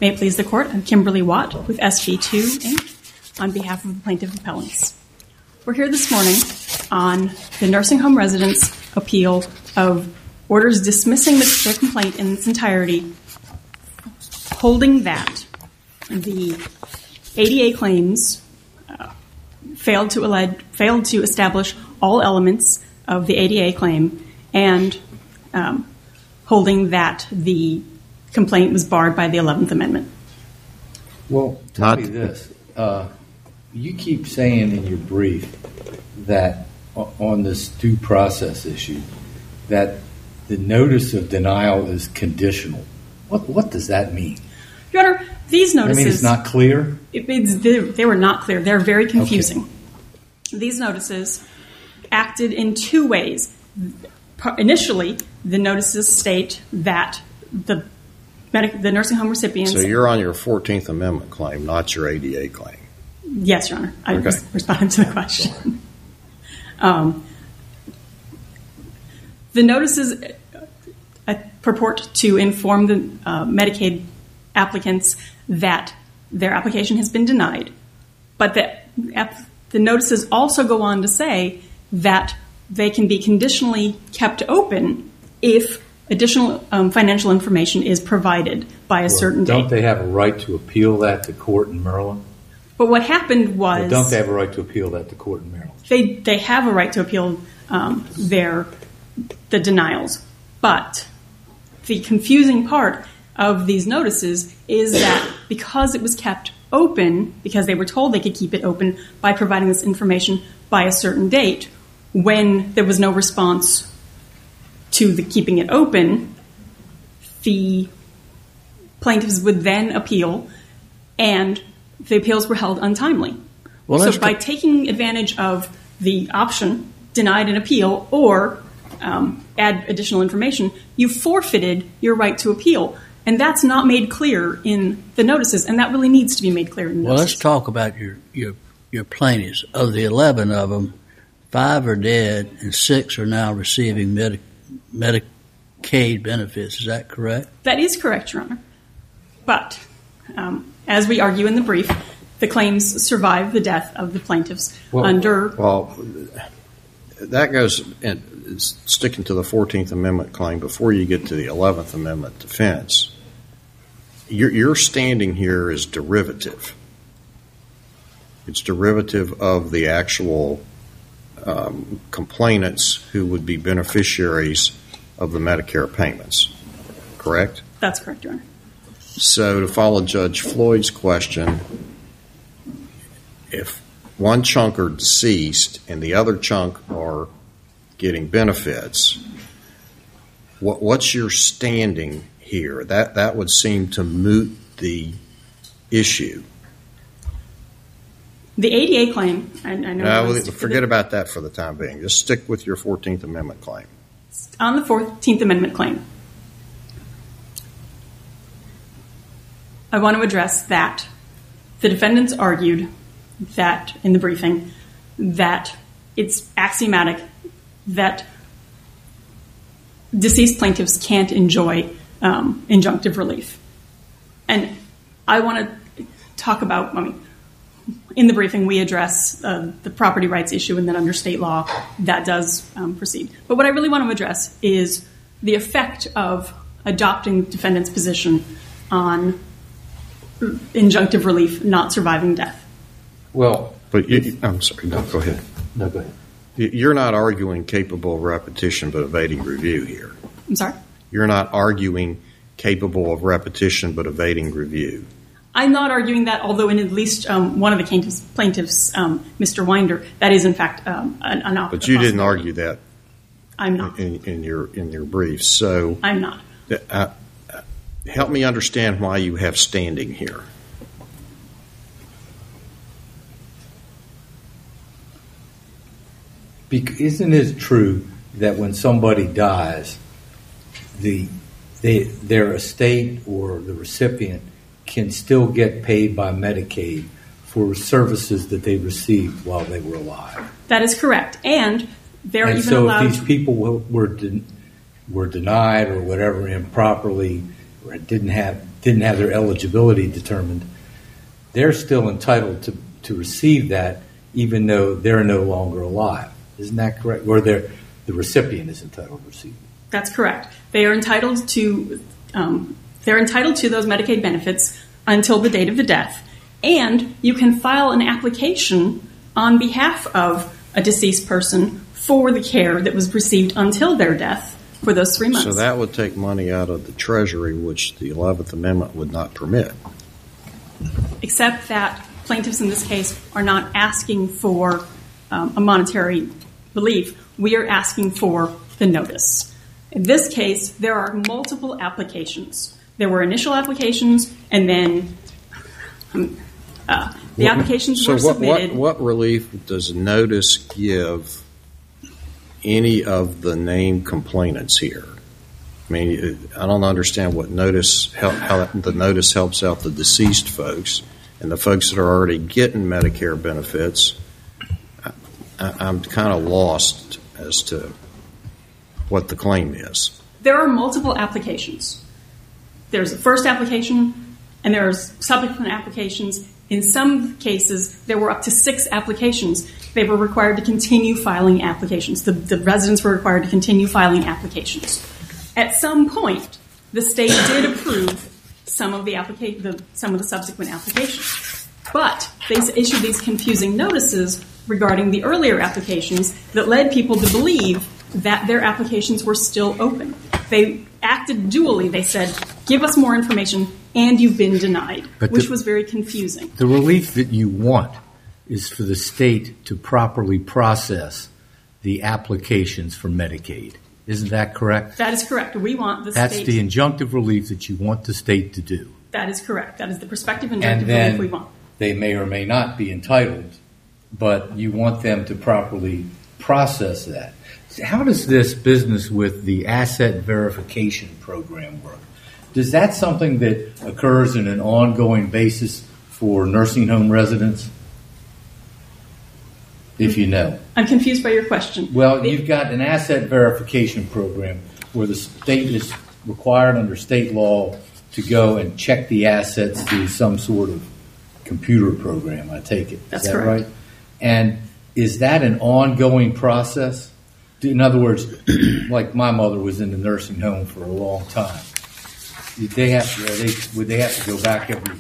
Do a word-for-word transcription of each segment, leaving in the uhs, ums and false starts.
May it please the Court, I'm Kimberly Watt with S B two, Incorporated on behalf of the plaintiff appellants. We're here this morning on the nursing home residents' appeal of orders dismissing the, their complaint in its entirety, holding that the A D A claims uh, failed to allege, failed to establish all elements of the A D A claim, and um, holding that the complaint was barred by the eleventh Amendment. Well, tell me this. Uh, you keep saying in your brief that on this due process issue that the notice of denial is conditional. What what does that mean? Your Honor, these notices... I mean, it's not clear? It, it's, they, they were not clear. They're very confusing. Okay. These notices acted in two ways. Initially, the notices state that the medic, the nursing home recipients... So you're on your fourteenth Amendment claim, not your A D A claim. Yes, Your Honor. I okay. was responding to the question. um, the notices uh, purport to inform the uh, Medicaid applicants that their application has been denied, but the, the notices also go on to say that they can be conditionally kept open if additional um, financial information is provided by a well, certain don't date. Don't they have a right to appeal that to court in Maryland? But what happened was... Well, don't they have a right to appeal that to court in Maryland? They they have a right to appeal um, their the denials, but the confusing part of these notices is that because it was kept open, because they were told they could keep it open by providing this information by a certain date, when there was no response to the keeping it open, the plaintiffs would then appeal, and the appeals were held untimely. Well, so by taking advantage of the option, denied an appeal, or um, add additional information, you forfeited your right to appeal. And that's not made clear in the notices, and that really needs to be made clear in the well, notices. Let's talk about your, your, your plaintiffs. Of the eleven of them, five are dead and six are now receiving Medi- Medicaid benefits. Is that correct? That is correct, Your Honor. But um, as we argue in the brief, the claims survive the death of the plaintiffs well, under... Well, that goes... in, sticking to the fourteenth Amendment claim, before you get to the eleventh Amendment defense, your, your standing here is derivative. It's derivative of the actual um, complainants who would be beneficiaries of the Medicare payments, correct? That's correct, Your Honor. So to follow Judge Floyd's question, if one chunk are deceased and the other chunk are getting benefits, what, what's your standing here? That that would seem to moot the issue. The A D A claim, I, I know... No, forget the, about that for the time being. Just stick with your fourteenth Amendment claim. On the fourteenth Amendment claim, I want to address that the defendants argued that, in the briefing, that it's axiomatic that deceased plaintiffs can't enjoy um, injunctive relief. And I want to talk about, I mean, in the briefing we address uh, the property rights issue, and then under state law that does um, proceed. But what I really want to address is the effect of adopting defendants' position on injunctive relief not surviving death. Well, but you, I'm sorry, no, go ahead. No, go ahead. You're not arguing capable of repetition but evading review here. I'm sorry? You're not arguing capable of repetition but evading review. I'm not arguing that, although in at least um, one of the plaintiffs, plaintiffs um, Mister Winder, that is in fact um, an, an option. But you didn't argue that. I'm not. In, in your in your brief. So I'm not. Uh, help me understand why you have standing here. Isn't it true that when somebody dies, the they, their estate or the recipient can still get paid by Medicaid for services that they received while they were alive? That is correct. And they're and even so allowed... if these people were, were, de- were denied or whatever improperly or didn't have didn't have their eligibility determined, they're still entitled to, to receive that even though they're no longer alive. Isn't that correct? Or they're, the recipient is entitled to receive it. That's correct. They are entitled to um, they're entitled to those Medicaid benefits until the date of the death. And you can file an application on behalf of a deceased person for the care that was received until their death for those three months. So that would take money out of the Treasury, which the eleventh Amendment would not permit. Except that plaintiffs in this case are not asking for um, a monetary relief. We are asking for the notice. In this case, there are multiple applications. There were initial applications, and then um, uh, the applications so were what, submitted. What, what relief does notice give any of the named complainants here? I mean, I don't understand what notice help, how the notice helps out the deceased folks and the folks that are already getting Medicare benefits. I, I'm kind of lost as to what the claim is. There are multiple applications. There's a first application, and there's subsequent applications. In some cases, there were up to six applications. They were required to continue filing applications. The, the residents were required to continue filing applications. At some point, the state did approve some of the applica- the, some of the subsequent applications. But they issued these confusing notices regarding the earlier applications that led people to believe that their applications were still open. They acted dually. They said, give us more information, and you've been denied, but which the, was very confusing. The relief that you want is for the state to properly process the applications for Medicaid. Isn't that correct? That is correct. We want the That's state... That's the injunctive relief that you want the state to do. That is correct. That is the prospective injunctive and then relief we want. They may or may not be entitled, but you want them to properly process that. How does this business with the asset verification program work? Does that something that occurs in an ongoing basis for nursing home residents? If you know. I'm confused by your question. Well, you've got an asset verification program where the state is required under state law to go and check the assets through some sort of computer program, I take it. That's is that correct. Right? And is that an ongoing process? In other words, like my mother was in the nursing home for a long time. Did they have to, they, would they have to go back every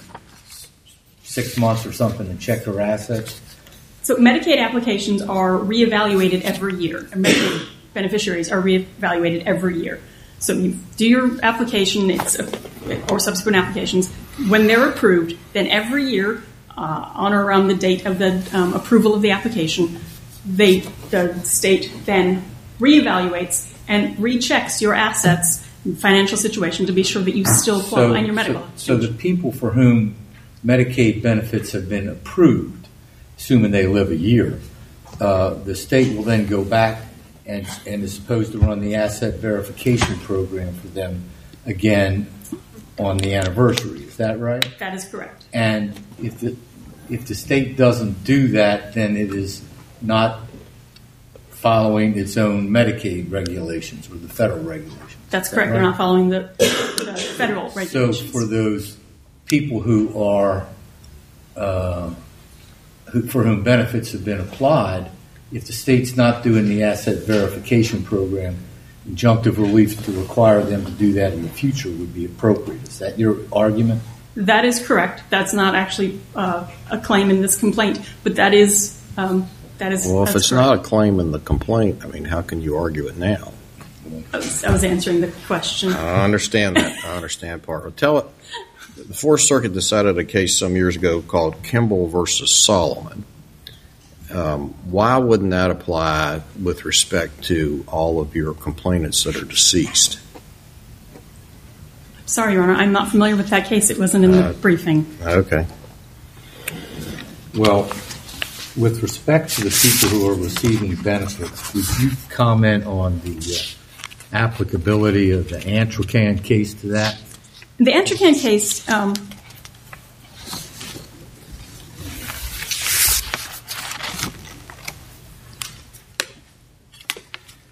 six months or something and check her assets? So Medicaid applications are reevaluated every year. And Medicaid beneficiaries are reevaluated every year. So you do your application, it's a, or subsequent applications. When they're approved, then every year, uh, on or around the date of the um, approval of the application, they, the state then reevaluates and rechecks your assets and financial situation to be sure that you still qualify so, in your medical. So, so the people for whom Medicaid benefits have been approved, assuming they live a year, uh, the state will then go back and, and is supposed to run the asset verification program for them again on the anniversary. Is that right? That is correct. And if the if the state doesn't do that, then it is not following its own Medicaid regulations or the federal regulations. That's Is correct. that right? They're not following the, the federal regulations. So for those people who are uh, who, for whom benefits have been applied, if the state's not doing the asset verification program, injunctive relief to require them to do that in the future would be appropriate. Is that your argument? That is correct. That's not actually uh, a claim in this complaint, but that is um, that is. Well, if that's it's correct. not a claim in the complaint, I mean, how can you argue it now? I was, I was answering the question. I understand that. I understand part. Well, tell it. The Fourth Circuit decided a case some years ago called Kimball versus Solomon. Um, why wouldn't that apply with respect to all of your complainants that are deceased? Sorry, Your Honor, I'm not familiar with that case. It wasn't in the Uh, briefing. Okay. Well, with respect to the people who are receiving benefits, would you comment on the uh, applicability of the Antrocan case to that? The Antrocan case, um,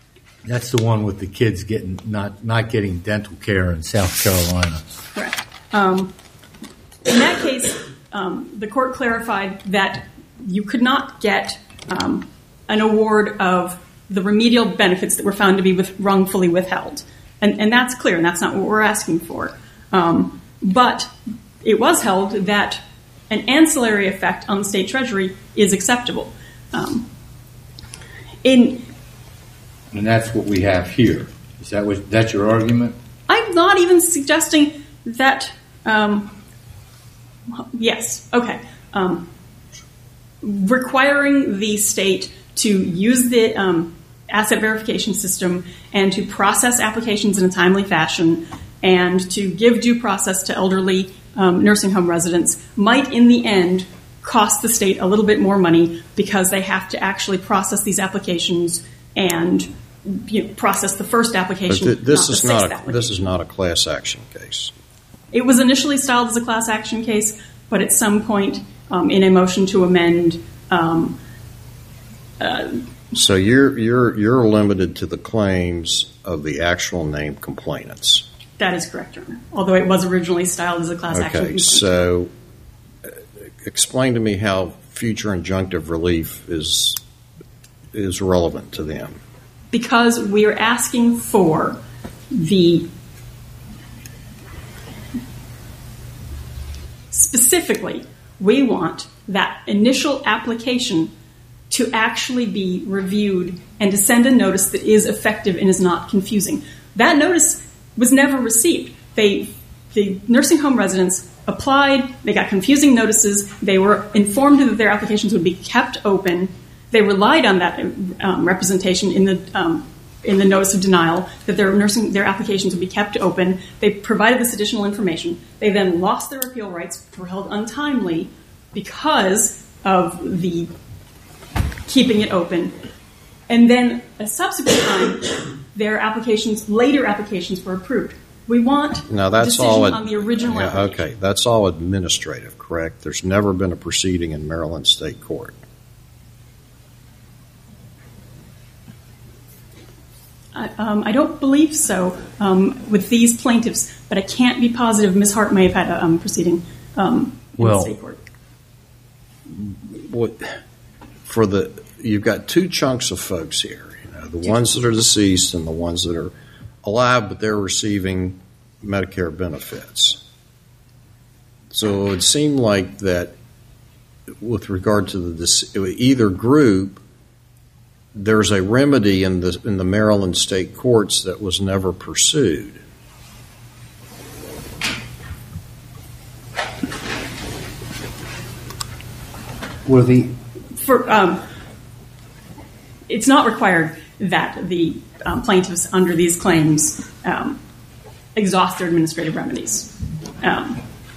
That's the one with the kids getting not, not getting dental care in South Carolina. correct. Um, in that case, um, the court clarified that you could not get um, an award of the remedial benefits that were found to be with, wrongfully withheld. And, and that's clear, and that's not what we're asking for. Um, but it was held that an ancillary effect on the state treasury is acceptable. Um, in And that's what we have here. Is that what, that's your argument? I'm not even suggesting that. Um, yes, okay. Um, requiring the state to use the um, asset verification system and to process applications in a timely fashion and to give due process to elderly um, nursing home residents might, in the end, cost the state a little bit more money because they have to actually process these applications and you know, process the first application. But th- this not is the not sixth a, this is not a class action case. It was initially styled as a class action case, but at some point um, in a motion to amend. Um, uh, so you're you're you're limited to the claims of the actual named complainants. That is correct, Your Honor. Although it was originally styled as a class okay, action complaint. So uh, explain to me how future injunctive relief is is relevant to them. Because we are asking for the specifically, we want that initial application to actually be reviewed and to send a notice that is effective and is not confusing. That notice was never received. They, the nursing home residents applied, they got confusing notices, they were informed that their applications would be kept open. They relied on that um, representation in the um, in the notice of denial that their nursing their applications would be kept open. They provided this additional information. They then lost their appeal rights, were held untimely because of the keeping it open. And then a subsequent time, their applications, later applications, were approved. We want now that's decision all ad- on the original yeah, application. Okay, that's all administrative, correct? There's never been a proceeding in Maryland State Court. I, um, I don't believe so um, with these plaintiffs, but I can't be positive. Miz Hart may have had a um, proceeding um, in Well, the state court. What for the you've got two chunks of folks here. You know, the ones that are deceased and the ones that are alive, but they're receiving Medicare benefits. So it would seem like that, with regard to the either group, there's a remedy in the in the Maryland state courts that was never pursued. Well, the For um, it's not required that the um, plaintiffs under these claims um, exhaust their administrative remedies. Um,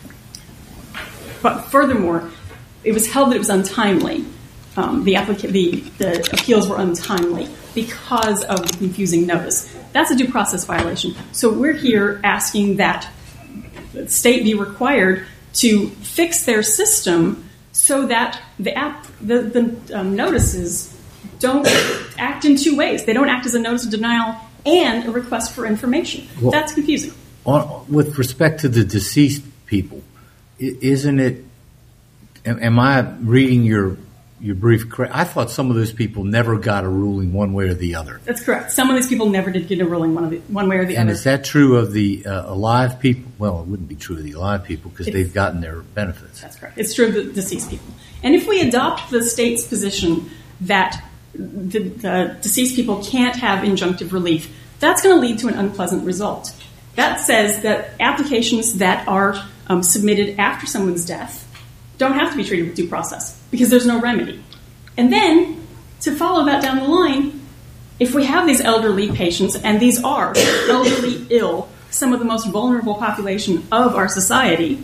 but furthermore, it was held that it was untimely. Um, the, applica- the the appeals were untimely because of the confusing notice. That's a due process violation. So we're here asking that the state be required to fix their system so that the app, the, the um, notices don't act in two ways. They don't act as a notice of denial and a request for information. Well, That's confusing. on, with respect to the deceased people, i- isn't it? Am, am I reading your your brief correct? I thought some of those people never got a ruling one way or the other. That's correct. Some of these people never did get a ruling one, of the, one way or the And other. is that true of the uh, alive people? Well, it wouldn't be true of the alive people because It's- they've gotten their benefits. That's correct. It's true of the deceased people. And if we adopt the state's position that the, the deceased people can't have injunctive relief, that's going to lead to an unpleasant result. That says that applications that are um, submitted after someone's death don't have to be treated with due process because there's no remedy. And then, to follow that down the line, if we have these elderly patients, and these are elderly ill, some of the most vulnerable population of our society,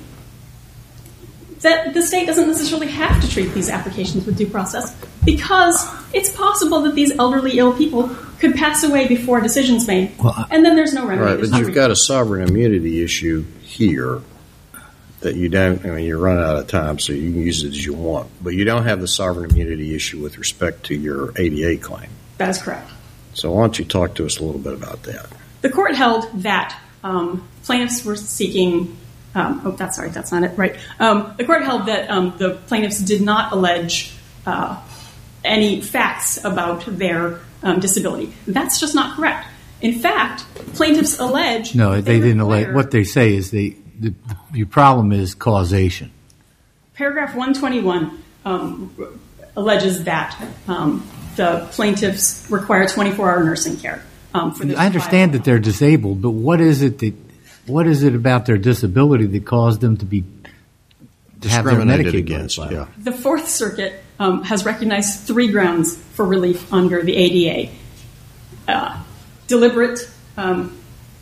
that the state doesn't necessarily have to treat these applications with due process because it's possible that these elderly ill people could pass away before a decision's made, Well, I- and then there's no remedy. Right, There's but no you've got a sovereign immunity issue here that you don't, I mean, you're running out of time, so you can use it as you want, but you don't have the sovereign immunity issue with respect to your A D A claim. That is correct. So why don't you talk to us a little bit about that? The court held that um, plaintiffs were seeking um, oh, that's sorry, that's not it, right. Um, the court held that um, the plaintiffs did not allege uh, any facts about their um, disability. That's just not correct. In fact, plaintiffs allege... No, they, they didn't require, allege. What they say is they, the, the problem is causation. Paragraph one twenty-one um, alleges that um, the plaintiffs require twenty-four hour nursing care. Um, for I understand that they're disabled, but what is it that, what is it about their disability that caused them to be to have their discriminated Medicaid against? Yeah. The Fourth Circuit um, has recognized three grounds for relief under the A D A. Uh, deliberate, um,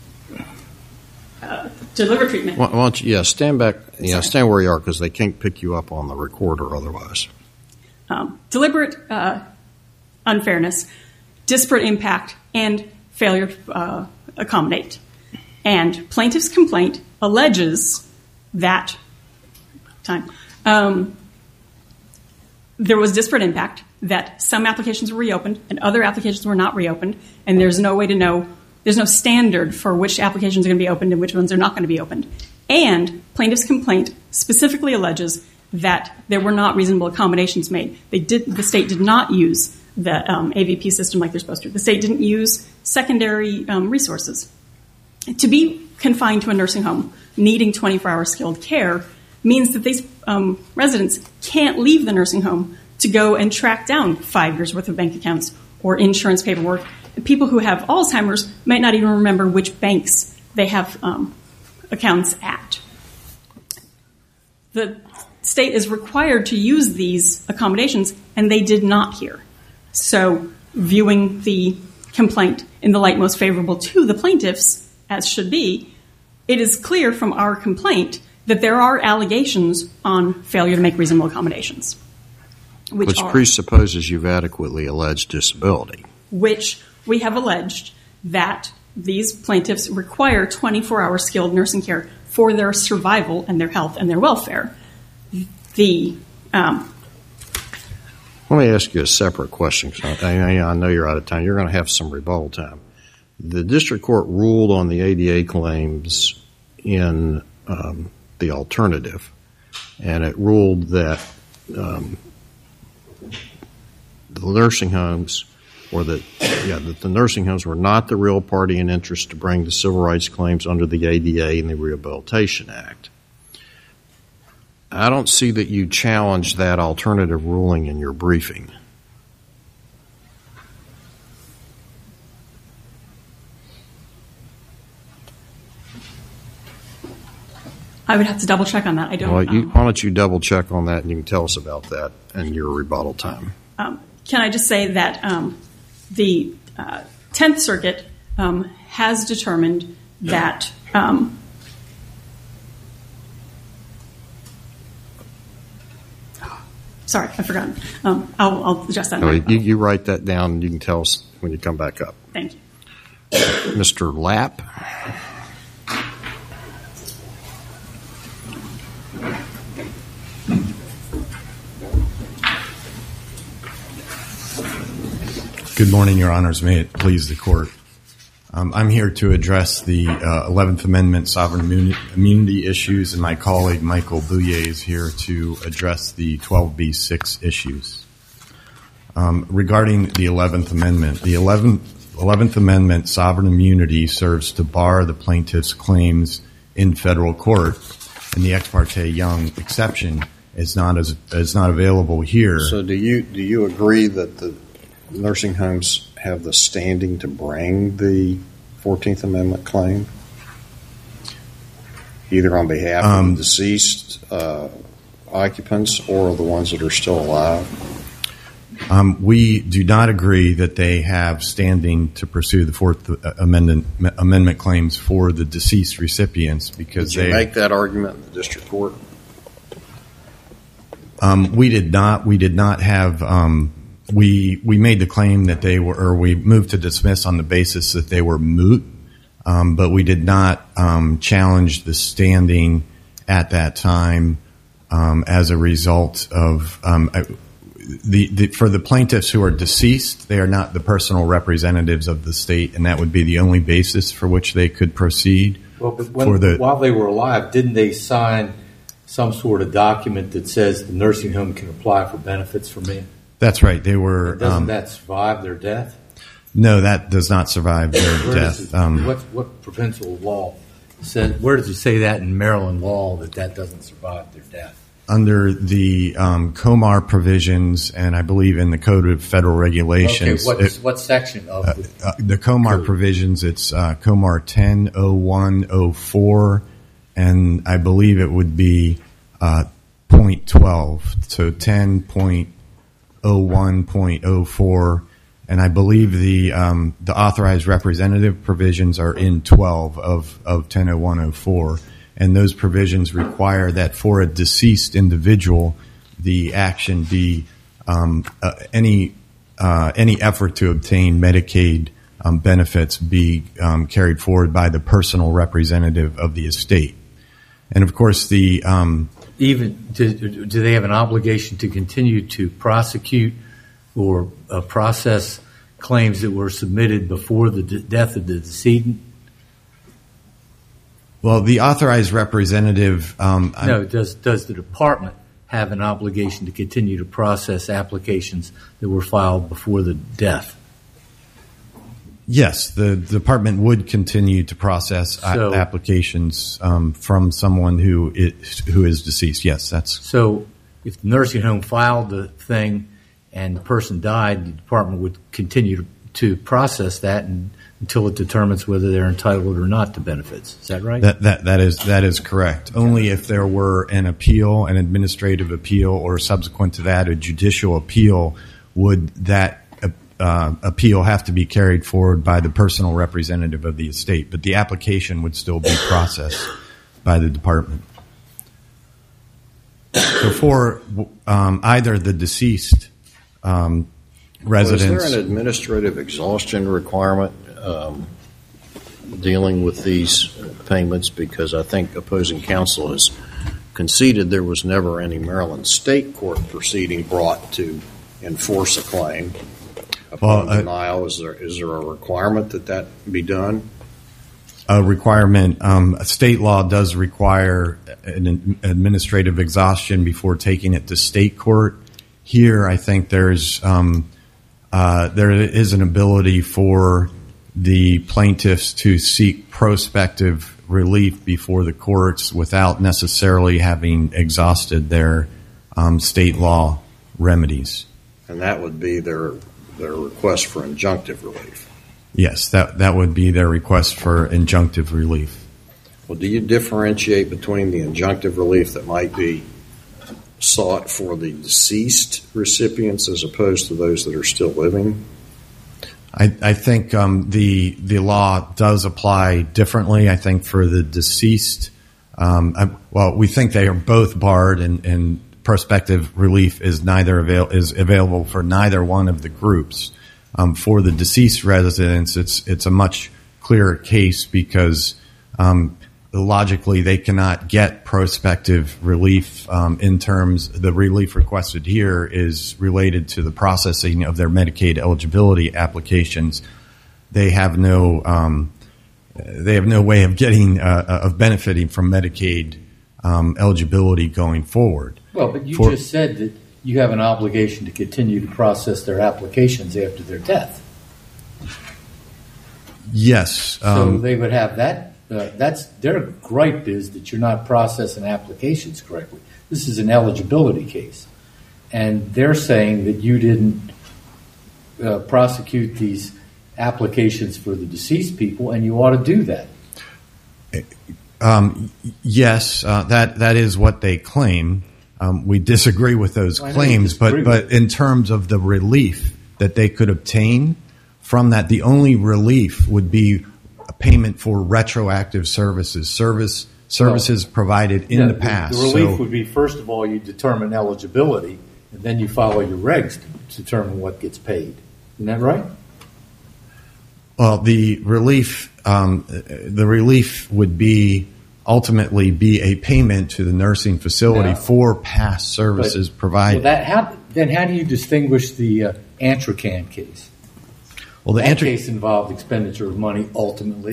uh, deliberate treatment. Why, why don't you, yeah, stand back, yeah, Sorry. stand where you are because they can't pick you up on the recorder otherwise. Um, deliberate uh, unfairness, disparate impact, and failure to uh, accommodate. And plaintiff's complaint alleges that time um, there was disparate impact, that some applications were reopened and other applications were not reopened, and there's no way to know, there's no standard for which applications are going to be opened and which ones are not going to be opened. And plaintiff's complaint specifically alleges that there were not reasonable accommodations made. They did, the state did not use the um, A V P system like they're supposed to. The state didn't use secondary um, resources. To be confined to a nursing home needing twenty-four hour skilled care means that these um, residents can't leave the nursing home to go and track down five years worth of bank accounts or insurance paperwork. People who have Alzheimer's might not even remember which banks they have um, accounts at. The state is required to use these accommodations, and they did not here. So, viewing the complaint in the light most favorable to the plaintiffs, as should be, it is clear from our complaint that there are allegations on failure to make reasonable accommodations. Which, Which are, presupposes you've adequately alleged disability. Which we have alleged that these plaintiffs require twenty-four hour skilled nursing care for their survival and their health and their welfare. The um, Let me ask you a separate question, because I, I, I know you're out of time. You're going to have some rebuttal time. The district court ruled on the A D A claims in um, the alternative, and it ruled that um, the nursing homes, or that yeah, that the nursing homes were not the real party in interest to bring the civil rights claims under the A D A and the Rehabilitation Act. I don't see that you challenged that alternative ruling in your briefing. I would have to double check on that. I don't. Well, you, um, why don't you double check on that, and you can tell us about that in your rebuttal time. Um, can I just say that um, the uh, Tenth Circuit um, has determined that um, sorry, I've forgotten. Um, I'll, I'll address that. in my Anyway, you, rebuttal. you write that down, and you can tell us when you come back up. Thank you. Mister Lapp. Good morning, Your Honors. May it please the Court. Um, I'm here to address the uh, eleventh Amendment sovereign immunity, immunity issues, and my colleague Michael Bouye is here to address the twelve B six issues. Um, regarding the eleventh Amendment, the eleventh, eleventh Amendment sovereign immunity serves to bar the plaintiff's claims in federal court, and the Ex parte Young exception is not as is not available here. So do you do you agree that the nursing homes have the standing to bring the fourteenth Amendment claim, either on behalf Um, of the deceased uh, occupants or the ones that are still alive? Um, we do not agree that they have standing to pursue the Fourth Amendment, amendment claims for the deceased recipients because Did you they make that argument in the district court? Um, we did not. We did not have. Um, we we made the claim that they were, or we moved to dismiss on the basis that they were moot, um, but we did not um, challenge the standing at that time um, as a result of um, the, the for the plaintiffs who are deceased. They are not the personal representatives of the state, and that would be the only basis for which they could proceed. Well, but when, for the while they were alive, didn't they sign some sort of document that says the nursing home can apply for benefits for me? That's right. They were. And doesn't um, that survive their death? No, that does not survive their Where death. does it, Um, what what provincial law says? Where does it say that in Maryland law that that doesn't survive their death? under the um, COMAR provisions, and I believe in the Code of Federal Regulations. Okay, what, it- what section of uh, the, uh, the COMAR Code. provisions, it's uh, COMAR ten oh one oh four, and I believe it would be uh, point twelve, so ten point oh one point oh four, and I believe the um, the authorized representative provisions are in twelve of, of ten oh one oh four. And those provisions require that for a deceased individual, the action be um, uh, any uh, any effort to obtain Medicaid um, benefits be um, carried forward by the personal representative of the estate. And of course, the um, even do, do they have an obligation to continue to prosecute or uh, process claims that were submitted before the d- death of the decedent? well, the authorized representative. Um, No, does does the department have an obligation to continue to process applications that were filed before the death? Yes, the department would continue to process a- So- applications um, from someone who is, who is deceased. Yes, that's So if the nursing home filed the thing and the person died, the department would continue to, to process that and, until it determines whether they're entitled or not to benefits. Is that right? that that that is that is correct. Only if there were an appeal, an administrative appeal, or subsequent to that, a judicial appeal, would that uh, appeal have to be carried forward by the personal representative of the estate. But the application would still be processed by the department. So for um, either the deceased um, residents. Was there an administrative exhaustion requirement um, dealing with these payments? Because I think opposing counsel has conceded there was never any Maryland state court proceeding brought to enforce a claim upon Well, uh, denial. Is there is there a requirement that that be done? A requirement. Um, state law does require an administrative exhaustion before taking it to state court. Here, I think there's um, uh, there is an ability for the plaintiffs to seek prospective relief before the courts without necessarily having exhausted their um, state law remedies. And that would be their their request for injunctive relief. Yes, that that would be their request for injunctive relief. Well, do you differentiate between the injunctive relief that might be sought for the deceased recipients as opposed to those that are still living? I, I think um, the the law does apply differently. I think for the deceased, um, I, well, we think they are both barred, and, and prospective relief is neither avail- is available for neither one of the groups. Um, for the deceased residents, it's it's a much clearer case because um, logically they cannot get prospective relief um, in terms the relief requested here is related to the processing of their Medicaid eligibility applications. They have no um, they have no way of getting uh, of benefiting from Medicaid um, eligibility going forward. Well, but you For- just said that you have an obligation to continue to process their applications after their death. Yes, So um, they would have that. Uh, that's their gripe is that you're not processing applications correctly. This is an eligibility case, and they're saying that you didn't uh, prosecute these applications for the deceased people, and you ought to do that. Um, yes, uh, that that is what they claim. Um, we disagree with those Well, I know you claims, disagree but with but in terms of the relief that they could obtain from that, the only relief would be a payment for retroactive services, service services Well, provided in Yeah, the past. The relief So- would be, first of all, you determine eligibility, and then you follow your regs to determine what gets paid. Isn't that right? Well, the relief, um, the relief would be ultimately be a payment to the nursing facility Now- for past services Well, provided. that how, then how do you distinguish the uh, Antracan case? well, the That answer, case involved expenditure of money ultimately.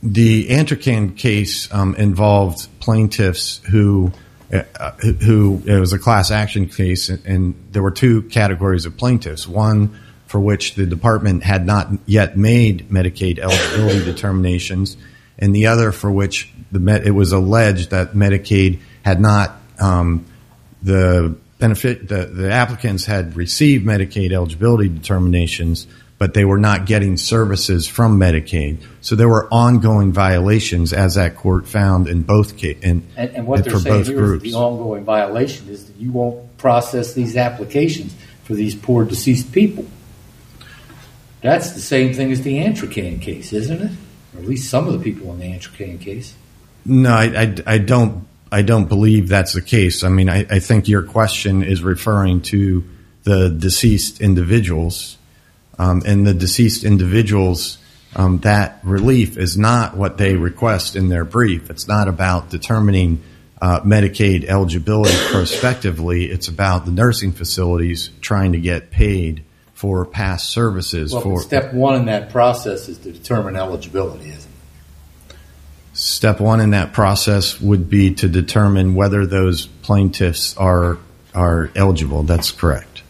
the Antracan case um, involved plaintiffs who, uh, who it was a class action case, and there were two categories of plaintiffs. One for which the department had not yet made Medicaid eligibility determinations, and the other for which the it was alleged that Medicaid had not um, the benefit the, the applicants had received Medicaid eligibility determinations, but they were not getting services from Medicaid. So there were ongoing violations, as that court found in both cases. And, and, and what they're saying here is the ongoing violation is that you won't process these applications for these poor deceased people. That's the same thing as the Antracan case, isn't it? Or at least some of the people in the Antracan case. No, I, I, I don't. I don't believe that's the case. I mean, I, I think your question is referring to the deceased individuals, um, and the deceased individuals. Um, that relief is not what they request in their brief. It's not about determining uh, Medicaid eligibility prospectively. It's about the nursing facilities trying to get paid for past services. Well, for step one in that process is to determine eligibility, isn't it? Step one in that process would be to determine whether those plaintiffs are are eligible. That's correct.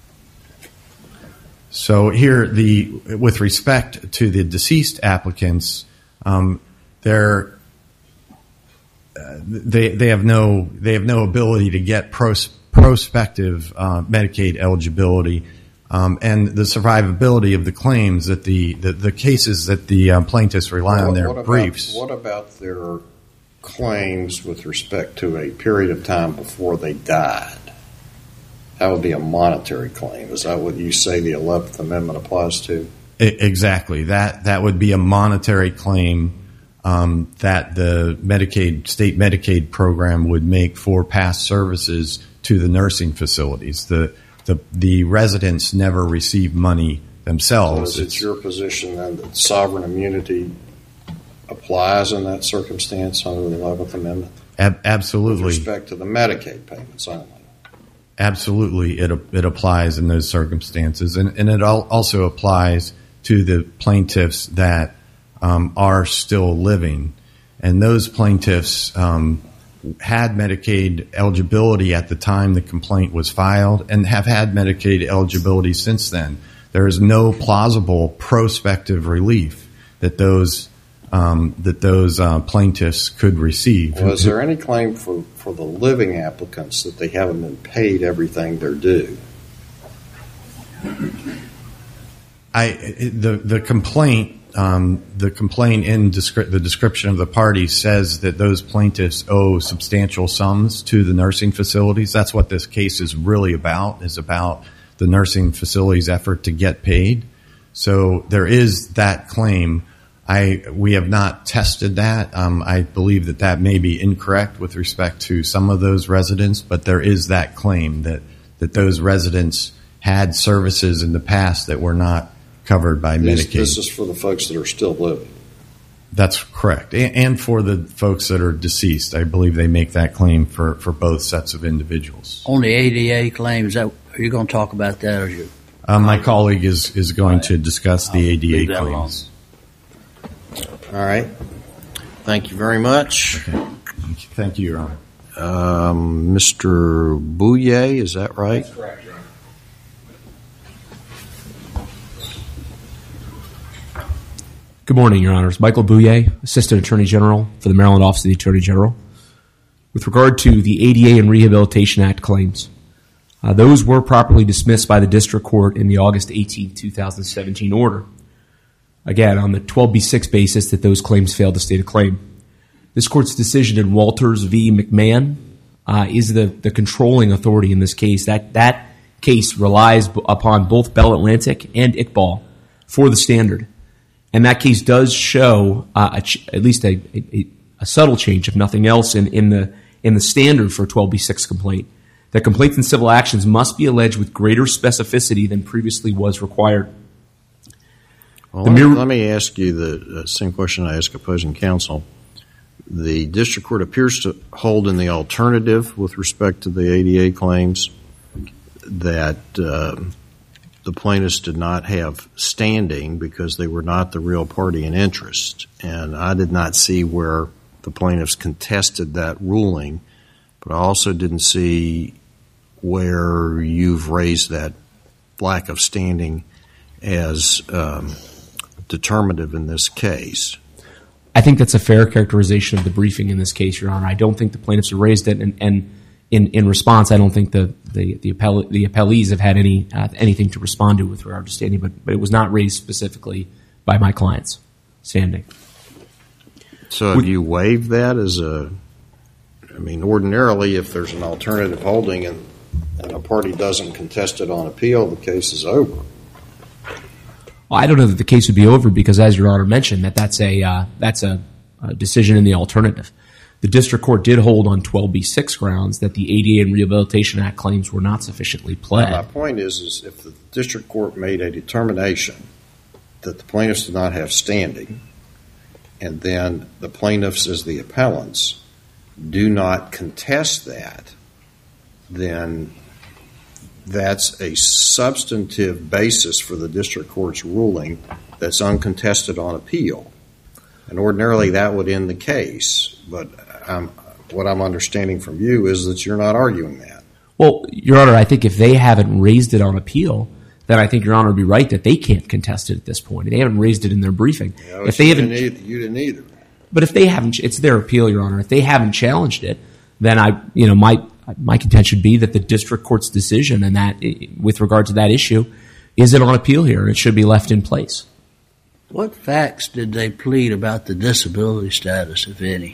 So here, the with respect to the deceased applicants, um, they're uh, they they have no they have no ability to get pros, prospective uh, Medicaid eligibility. Um, and the survivability of the claims that the, the, the cases that the uh, plaintiffs rely well, on their what about, briefs. What about their claims with respect to a period of time before they died? That would be a monetary claim. Is that what you say the eleventh Amendment applies to? Exactly. That that would be a monetary claim um, that the Medicaid state Medicaid program would make for past services to the nursing facilities. The The, the residents never receive money themselves. So is it your position then that sovereign immunity applies in that circumstance under the eleventh Amendment? Ab- absolutely. With respect to the Medicaid payments only? Absolutely, it it applies in those circumstances. And, and it al- also applies to the plaintiffs that um, are still living. And those plaintiffs um had Medicaid eligibility at the time the complaint was filed and have had Medicaid eligibility since then. There is no plausible prospective relief that those um, that those uh, plaintiffs could receive. Well, is there any claim for, for the living applicants that they haven't been paid everything they're due? I the the complaint. Um, the complaint in descri- the description of the party says that those plaintiffs owe substantial sums to the nursing facilities. That's what this case is really about, is about the nursing facilities' effort to get paid. So there is that claim. I we have not tested that. Um, I believe that that may be incorrect with respect to some of those residents, but there is that claim that, that those residents had services in the past that were not covered by this, Medicaid. This is for the folks that are still living. That's correct. And, and for the folks that are deceased, I believe they make that claim for, for both sets of individuals. On the A D A claim, is that, are you going to talk about that? Or you? Uh, my colleague is, is going right. to discuss the I'll A D A claims. All right. Thank you very much. Okay. Thank you, Thank you Your Honor. Um, Mister Bouye, is that right? That's correct, Your Honor. Good morning, Your Honors. Michael Bouye, Assistant Attorney General for the Maryland Office of the Attorney General. With regard to the A D A and Rehabilitation Act claims, uh, those were properly dismissed by the District Court in the August eighteenth, twenty seventeen order. Again, on the twelve B six basis that those claims failed to state a claim. This Court's decision in Walters v. McMahon uh, is the, the controlling authority in this case. That, that case relies b- upon both Bell Atlantic and Iqbal for the standard. And that case does show uh, a ch- at least a, a, a subtle change, if nothing else, in, in the in the standard for a twelve B six complaint. That complaints in civil actions must be alleged with greater specificity than previously was required. Well, let, mere- let me ask you the same question I asked opposing counsel. The district court appears to hold in the alternative with respect to the A D A claims that uh, the plaintiffs did not have standing because they were not the real party in interest. And I did not see where the plaintiffs contested that ruling, but I also didn't see where you've raised that lack of standing as um, determinative in this case. I think that's a fair characterization of the briefing in this case, Your Honor. I don't think the plaintiffs have raised it, and, and in, in response, I don't think the the the, appell- the appellees have had any uh, anything to respond to with regard to standing, but, but it was not raised specifically by my clients standing. So have Would, you waived that as a, I mean, ordinarily if there's an alternative holding and, and a party doesn't contest it on appeal, the case is over. Well, I don't know that the case would be over because, as Your Honor mentioned, that that's a uh, that's a, a decision in the alternative. The district court did hold on twelve B six grounds that the A D A and Rehabilitation Act claims were not sufficiently pled. My point is, is if the district court made a determination that the plaintiffs did not have standing, and then the plaintiffs as the appellants do not contest that, then that's a substantive basis for the district court's ruling that's uncontested on appeal. And ordinarily that would end the case, but um, what I'm understanding from you is that you're not arguing that. Well, Your Honor, I think if they haven't raised it on appeal, then I think Your Honor would be right that they can't contest it at this point. They haven't raised it in their briefing. Yeah, if they you haven't, didn't either, you didn't either. But if they haven't, it's their appeal, Your Honor. If they haven't challenged it, then I, you know, my my contention would be that the district court's decision and that, with regard to that issue, is it on appeal here? It should be left in place. What facts did they plead about the disability status, if any?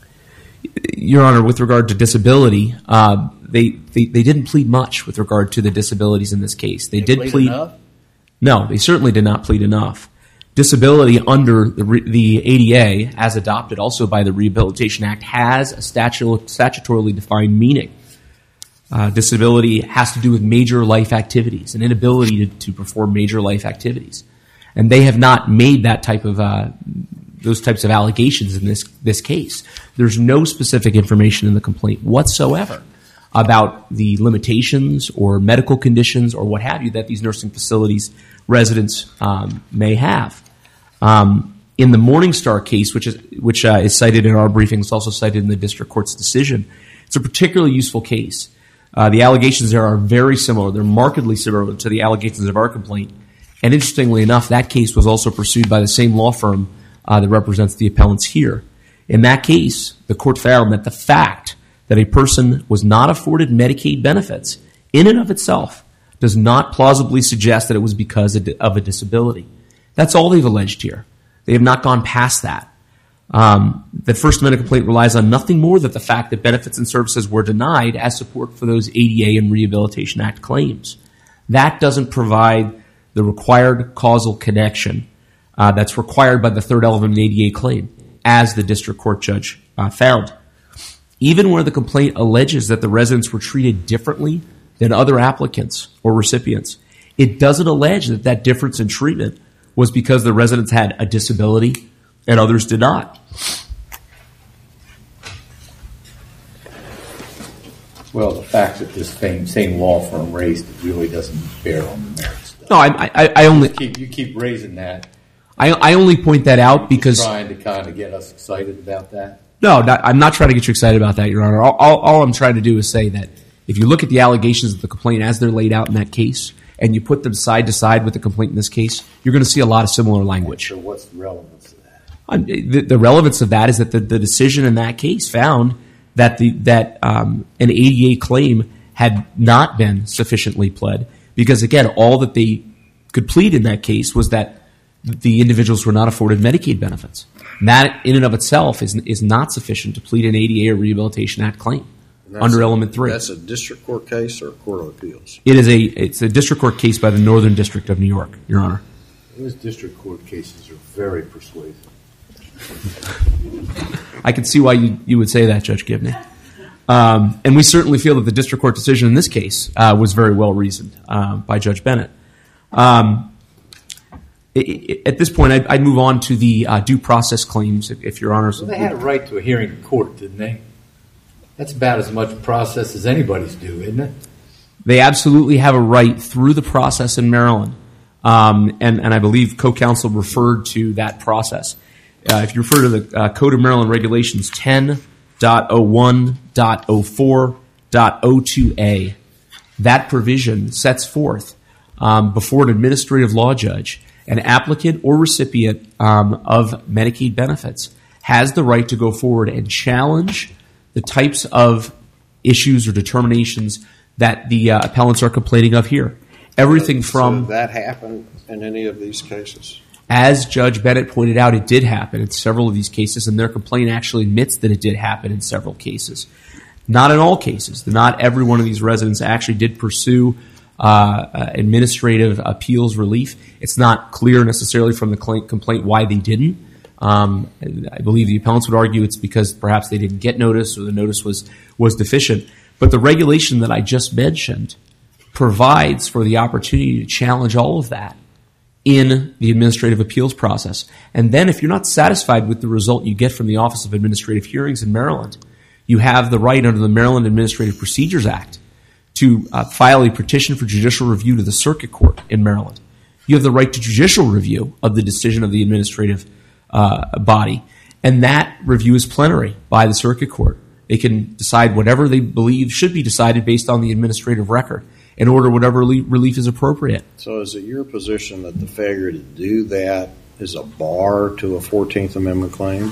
Your Honor, with regard to disability, uh, they, they they didn't plead much with regard to the disabilities in this case. They, they did plead plead. Enough? No, they certainly did not plead enough. Disability under the, the A D A, as adopted also by the Rehabilitation Act, has a statu- statutorily defined meaning. Uh, disability has to do with major life activities, an inability to, to perform major life activities. And they have not made that type of uh, those types of allegations in this this case. There's no specific information in the complaint whatsoever about the limitations or medical conditions or what have you that these nursing facilities residents um, may have. Um, in the Morningstar case, which is which uh, is cited in our briefing, it's also cited in the district court's decision. It's a particularly useful case. Uh, the allegations there are very similar. They're markedly similar to the allegations of our complaint. And interestingly enough, that case was also pursued by the same law firm uh, that represents the appellants here. In that case, the court found that the fact that a person was not afforded Medicaid benefits in and of itself does not plausibly suggest that it was because of a disability. That's all they've alleged here. They have not gone past that. Um, the First Amendment complaint relies on nothing more than the fact that benefits and services were denied as support for those A D A and Rehabilitation Act claims. That doesn't provide the required causal connection uh, that's required by the third element of an A D A claim, as the district court judge uh, found. Even where the complaint alleges that the residents were treated differently than other applicants or recipients, it doesn't allege that that difference in treatment was because the residents had a disability and others did not. Well, the fact that this same, same law firm raised it really doesn't bear on the merits. No, I, I, I only you keep, you keep raising that. I, I only point that out because trying to kind of get us excited about that. No, not, I'm not trying to get you excited about that, Your Honor. All, all, all I'm trying to do is say that if you look at the allegations of the complaint as they're laid out in that case, and you put them side to side with the complaint in this case, you're going to see a lot of similar language. So what's the relevance of that? Um, the, the relevance of that is that the, the decision in that case found that the that um, an A D A claim had not been sufficiently pled because, again, all that they could plead in that case was that the individuals were not afforded Medicaid benefits. And that, in and of itself, is is not sufficient to plead an A D A or Rehabilitation Act claim under a, Element three. That's a district court case or a court of appeals? It is a it's a district court case by the Northern District of New York, Your Honor. Those district court cases are very persuasive. I can see why you, you would say that, Judge Gibney. Um, and we certainly feel that the district court decision in this case uh, was very well reasoned uh, by Judge Bennett. Um, it, it, at this point, I'd, I'd move on to the uh, due process claims, if, if Your Honor. Well, they had a right to a hearing in court, didn't they? That's about as much process as anybody's due, isn't it? They absolutely have a right through the process in Maryland. Um, and, and I believe co-counsel referred to that process. Uh, if you refer to the uh, Code of Maryland Regulations ten point oh one point oh four point oh two A, that provision sets forth um, before an administrative law judge, an applicant or recipient um, of Medicaid benefits has the right to go forward and challenge the types of issues or determinations that the uh, appellants are complaining of here. Everything so, from... So that happened in any of these cases? As Judge Bennett pointed out, it did happen in several of these cases, and their complaint actually admits that it did happen in several cases. Not in all cases. Not every one of these residents actually did pursue uh, administrative appeals relief. It's not clear necessarily from the complaint why they didn't. Um, I believe the appellants would argue it's because perhaps they didn't get notice or the notice was, was deficient. But the regulation that I just mentioned provides for the opportunity to challenge all of that in the administrative appeals process. And then if you're not satisfied with the result you get from the Office of Administrative Hearings in Maryland, you have the right under the Maryland Administrative Procedures Act to uh, file a petition for judicial review to the circuit court in Maryland. You have the right to judicial review of the decision of the administrative uh, body, and that review is plenary by the circuit court. They can decide whatever they believe should be decided based on the administrative record and order whatever relief is appropriate. So is it your position that the failure to do that is a bar to a fourteenth Amendment claim?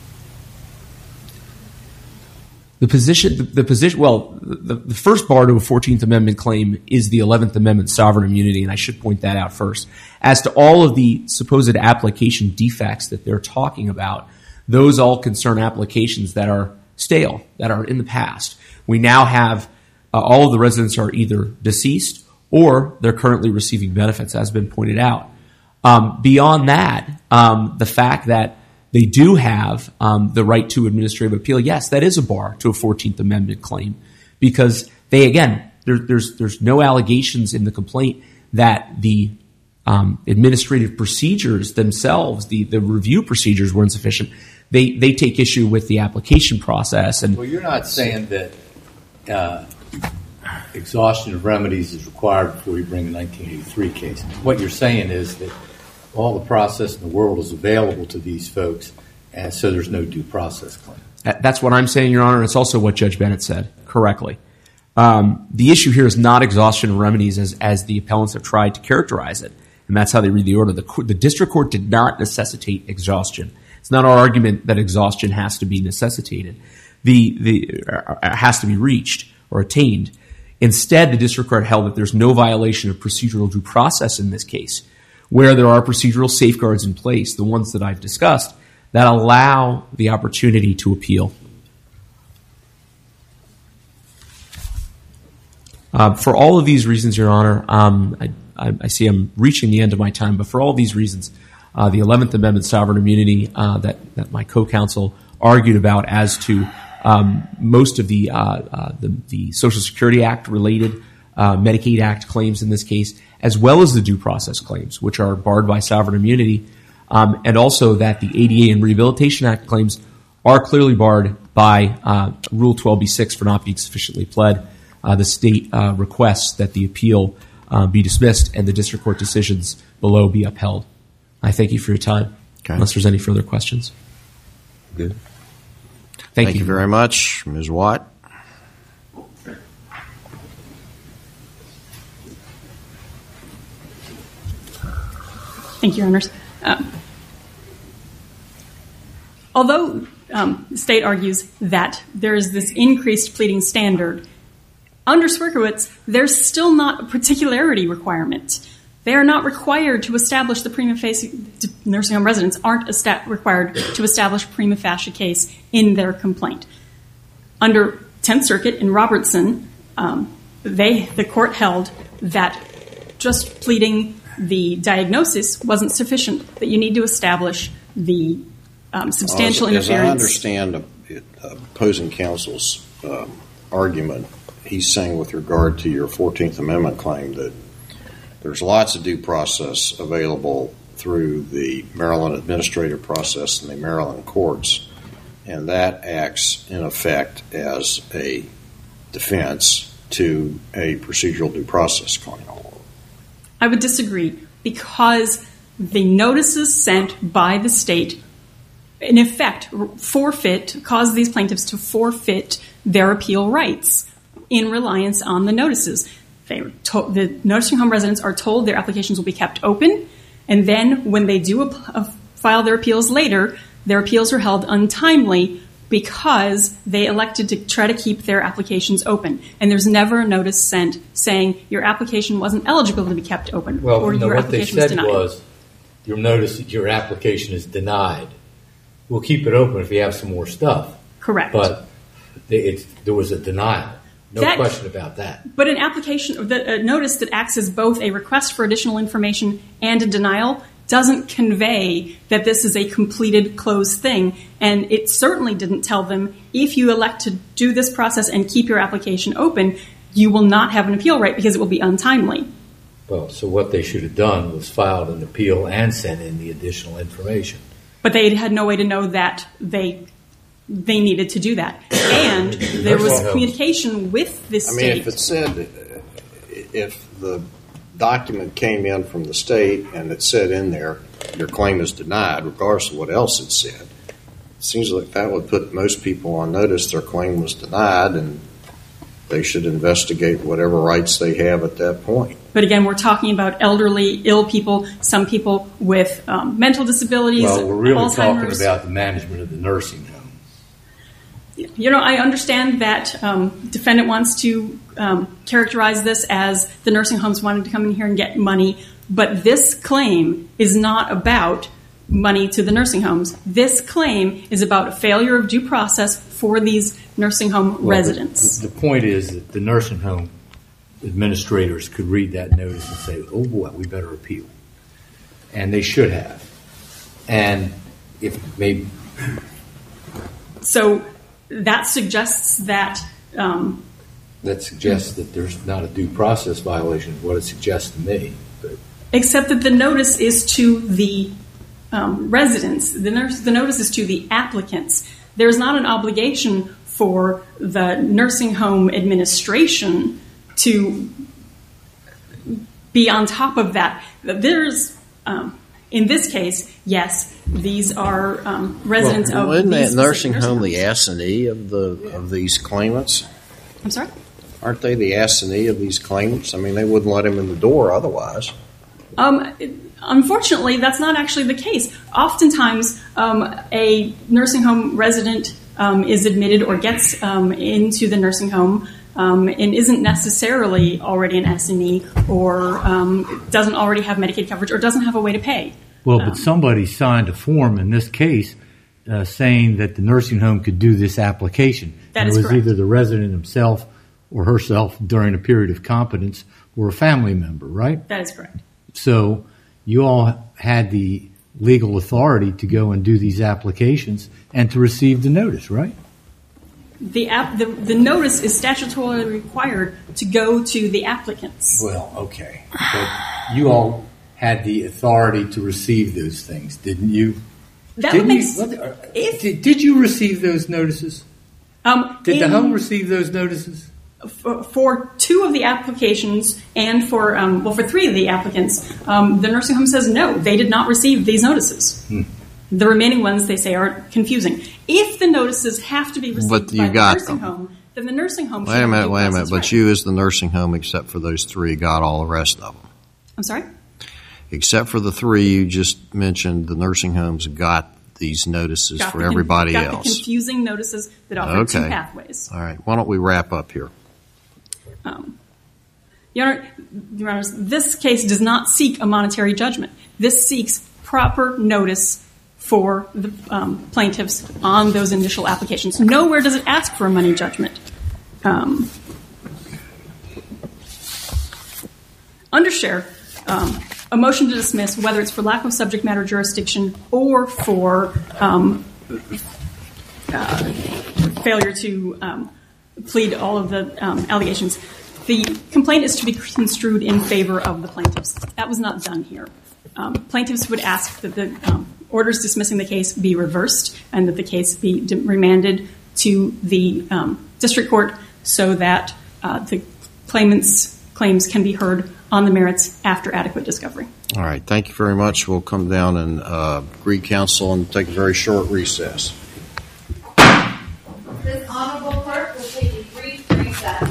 The position, the, the position, well, the, the first bar to a fourteenth Amendment claim is the eleventh Amendment sovereign immunity, and I should point that out first. As to all of the supposed application defects that they're talking about, those all concern applications that are stale, that are in the past. We now have uh, all of the residents are either deceased or they're currently receiving benefits, as has been pointed out. Um, beyond that, um, the fact that they do have um, the right to administrative appeal, yes, that is a bar to a fourteenth Amendment claim because they, again, there, there's there's no allegations in the complaint that the um, administrative procedures themselves, the, the review procedures were insufficient. They they take issue with the application process. And well, you're not saying that uh, exhaustion of remedies is required before you bring a nineteen eighty-three case. What you're saying is that all the process in the world is available to these folks, and so there's no due process claim. That's what I'm saying, Your Honor. It's also what Judge Bennett said correctly. Um, the issue here is not exhaustion of remedies as, as the appellants have tried to characterize it, and that's how they read the order. The, the district court did not necessitate exhaustion. It's not our argument that exhaustion has to be necessitated. The, the uh, has to be reached or attained. Instead, the district court held that there's no violation of procedural due process in this case, where there are procedural safeguards in place, the ones that I've discussed, that allow the opportunity to appeal. Uh, for all of these reasons, Your Honor, um, I, I, I see I'm reaching the end of my time, but for all these reasons, uh, the eleventh Amendment sovereign immunity uh, that, that my co-counsel argued about as to um, most of the, uh, uh, the the Social Security Act related uh, Medicaid Act claims in this case, as well as the due process claims, which are barred by sovereign immunity, um, and also that the A D A and Rehabilitation Act claims are clearly barred by uh, Rule twelve B six for not being sufficiently pled. Uh, the state uh, requests that the appeal uh, be dismissed and the district court decisions below be upheld. I thank you for your time, okay. Unless there's any further questions. Good. Thank, thank you. you very much. Miz Watt. Thank you, Your Honors. Um, although um, the state argues that there is this increased pleading standard, under Swierkiewicz, there's still not a particularity requirement. They are not required to establish the prima facie, nursing home residents aren't esta- required to establish prima facie case in their complaint. Under Tenth Circuit in Robertson, um, they the court held that just pleading the diagnosis wasn't sufficient, that you need to establish the um, substantial as, interference. As I understand uh, opposing counsel's um, argument, he's saying with regard to your fourteenth Amendment claim that there's lots of due process available through the Maryland administrative process and the Maryland courts, and that acts in effect as a defense to a procedural due process claim. I would disagree, because the notices sent by the state, in effect, forfeit, cause these plaintiffs to forfeit their appeal rights in reliance on the notices. They are to- the nursing home residents are told their applications will be kept open, and then when they do ap- uh, file their appeals later, their appeals are held untimely because they elected to try to keep their applications open. And there's never a notice sent saying your application wasn't eligible to be kept open, Well, or no, your what they application was said denied. was, your notice that your application is denied. We'll keep it open if you have some more stuff. Correct. But they, it's, there was a denial. No That- question about that. But an application, the, a notice that acts as both a request for additional information and a denial doesn't convey that this is a completed, closed thing. And it certainly didn't tell them, if you elect to do this process and keep your application open, you will not have an appeal right because it will be untimely. Well, so what they should have done was filed an appeal and sent in the additional information. But they had no way to know that they they needed to do that. And there was Well, communication with the I state. mean, if it said, uh, if the document came in from the state and it said in there, your claim is denied, regardless of what else it said, it seems like that would put most people on notice their claim was denied, and they should investigate whatever rights they have at that point. But again, we're talking about elderly, ill people, some people with um, mental disabilities, Well, we're really talking Alzheimer's. about the management of the nursing home. You know, I understand that um, defendant wants to um, characterize this as the nursing homes wanted to come in here and get money, but this claim is not about money to the nursing homes. This claim is about a failure of due process for these nursing home Well, residents. The, the point is that the nursing home administrators could read that notice and say, oh boy, we better appeal. And they should have. And if maybe... So that suggests that... Um, that suggests that there's not a due process violation, is what it suggests to me. But except that the notice is to the um, residents. The, nurse, the notice is to the applicants. There's not an obligation for the nursing home administration to be on top of that. There's, um, in this case, yes, these are um, residents Well, of isn't these that nursing specific home nursing the assignee of the of these claimants? homes. I'm sorry? Aren't they the assignee of these claimants? I mean, they wouldn't let him in the door otherwise. Um, unfortunately, that's not actually the case. Oftentimes, um, a nursing home resident um, is admitted or gets um, into the nursing home um, and isn't necessarily already an S N E or um, doesn't already have Medicaid coverage or doesn't have a way to pay. Well, but somebody signed a form in this case uh, saying that the nursing home could do this application. That and is it was correct. either the resident himself or herself during a period of competence or a family member, right? That is correct. So you all had the legal authority to go and do these applications and to receive the notice, right? The, app, the, the notice is statutorily required to go to the applicants. Well, okay. But you all had the authority to receive those things, didn't you? That Didn't would you? make What- uh, if did, did you receive those notices? um, Did the in- home receive those notices? For, for two of the applications and for um, well for three of the applicants, um, the nursing home says no, they did not receive these notices. Hmm. The remaining ones they say are confusing. If the notices have to be received But you by the got nursing them. home, then the nursing home. Wait should a minute, have wait a minute. process But right. you, as the nursing home, except for those three, got all the rest of them. I'm sorry. Except for the three you just mentioned, the nursing homes got these notices Got for the con- everybody got else. the confusing notices that offer two Okay. pathways. All right. Why don't we wrap up here? Um, Your Honor, Your Honors, this case does not seek a monetary judgment. This seeks proper notice for the um, plaintiffs on those initial applications. Nowhere does it ask for a money judgment. Um, under share, um, a motion to dismiss, whether it's for lack of subject matter jurisdiction or for um, uh, failure to um, plead all of the um, allegations, the complaint is to be construed in favor of the plaintiffs. That was not done here. Um, plaintiffs would ask that the um, orders dismissing the case be reversed and that the case be de- remanded to the um, district court so that uh, the claimants' claims can be heard on the merits after adequate discovery. All right. Thank you very much. We'll come down and uh, agree counsel and take a very short recess.